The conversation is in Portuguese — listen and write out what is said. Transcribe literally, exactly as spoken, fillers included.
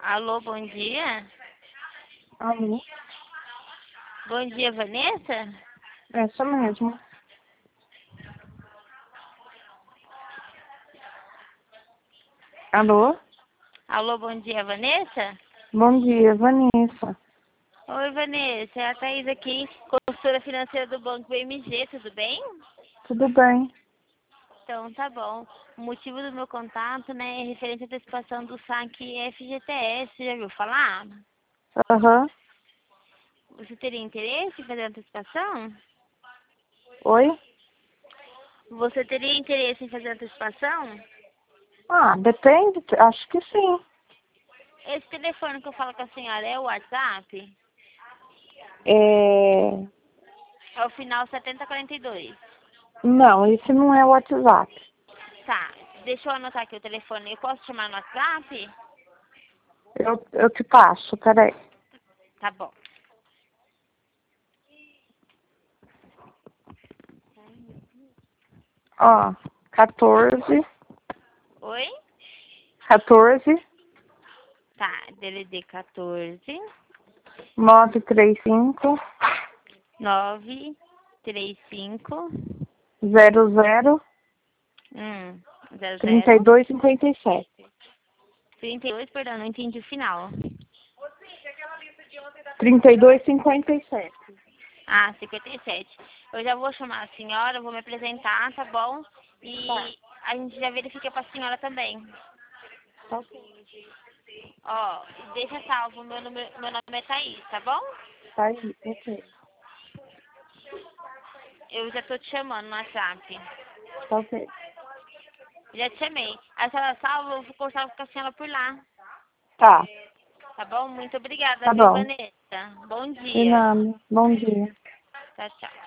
Alô, bom dia. Alô? Bom dia, Vanessa? Essa mesmo. Alô? Alô, bom dia, Vanessa? Bom dia, Vanessa. Oi, Vanessa, é a Thaís aqui, consultora financeira do Banco B M G, tudo bem? Tudo bem? Então, tá bom. O motivo do meu contato, né, é referente à antecipação do saque F G T S, você já viu falar? Aham. Você teria interesse em fazer a antecipação? Oi? Você teria interesse em fazer a antecipação? Ah, depende. Acho que sim. Esse telefone que eu falo com a senhora é o WhatsApp? É... É o final setenta quarenta e dois. Não, esse não é o WhatsApp. Tá, deixa eu anotar aqui o telefone. Eu posso chamar no WhatsApp? Eu, eu te passo, peraí. Tá bom. Ó, quatorze, Oi? quatorze, Tá, D D D quatorze, nove três cinco, nove, três cinco, zero zero, um, zero trinta e zero, dois cinquenta e sete. trinta e dois, perdão, não entendi o final. trinta e dois cinquenta e sete. Ah, cinquenta e sete. Eu já vou chamar a senhora, vou me apresentar, tá bom? Tá. E a gente já verifica pra senhora também. Tá ok. Ó, deixa salvo, meu nome, meu nome é Thaís, tá bom? Tá aí, ok. Eu já tô te chamando no WhatsApp. Tá ok. Já te chamei. A senhora salva, eu vou conversar com a senhora por lá. Tá, Tá bom? Muito obrigada, tá viu, bom. Vanessa? Bom De dia. nada. Bom dia. Tchau, tchau.